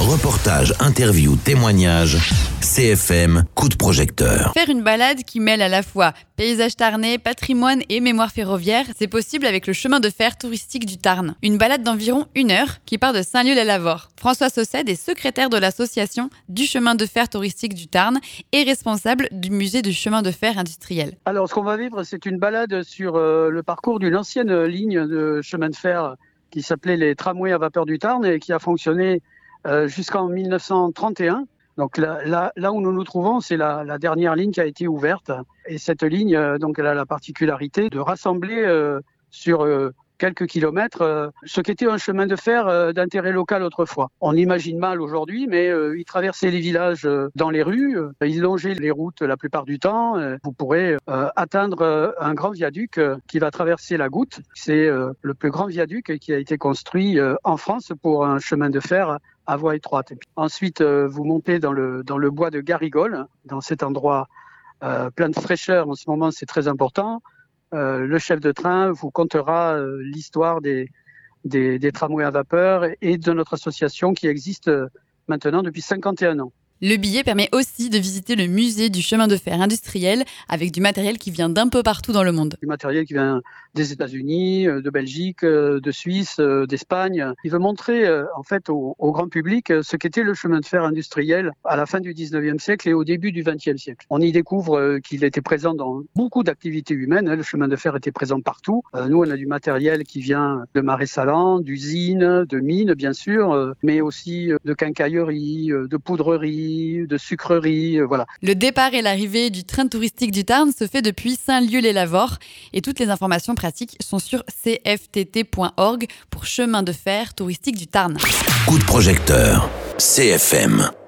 Reportages, interviews, témoignages. CFM, coup de projecteur. Faire une balade qui mêle à la fois paysage tarnais, patrimoine et mémoire ferroviaire, c'est possible avec le chemin de fer touristique du Tarn. Une balade d'environ 1 heure qui part de Saint-Lieu-la-Lavore. François Sauced est secrétaire de l'association du chemin de fer touristique du Tarn et responsable du musée du chemin de fer industriel. Alors, ce qu'on va vivre, c'est une balade sur le parcours d'une ancienne ligne de chemin de fer qui s'appelait les tramways à vapeur du Tarn et qui a fonctionné jusqu'en 1931. Donc là où nous nous trouvons, c'est la dernière ligne qui a été ouverte. Et cette ligne, donc, elle a la particularité de rassembler sur quelques kilomètres ce qu'était un chemin de fer d'intérêt local autrefois. On imagine mal aujourd'hui, mais il traversait les villages dans les rues, il longeait les routes la plupart du temps. Vous pourrez atteindre un grand viaduc qui va traverser la Goutte. C'est le plus grand viaduc qui a été construit en France pour un chemin de fer à voie étroite. Et puis, ensuite, vous montez dans le bois de Garrigole, dans cet endroit plein de fraîcheur. En ce moment, c'est très important. Le chef de train vous contera l'histoire des tramways à vapeur et de notre association qui existe maintenant depuis 51 ans. Le billet permet aussi de visiter le musée du chemin de fer industriel avec du matériel qui vient d'un peu partout dans le monde. Du matériel qui vient des États-Unis, de Belgique, de Suisse, d'Espagne. Il veut montrer en fait au grand public ce qu'était le chemin de fer industriel à la fin du 19e siècle et au début du 20e siècle. On y découvre qu'il était présent dans beaucoup d'activités humaines. Le chemin de fer était présent partout. Nous, on a du matériel qui vient de marais salants, d'usines, de mines bien sûr, mais aussi de quincailleries, de poudreries, de sucreries, voilà. Le départ et l'arrivée du train touristique du Tarn se fait depuis Saint-Lieu-les-Lavore et toutes les informations pratiques sont sur cftt.org pour chemin de fer touristique du Tarn. Coup de projecteur. CFM.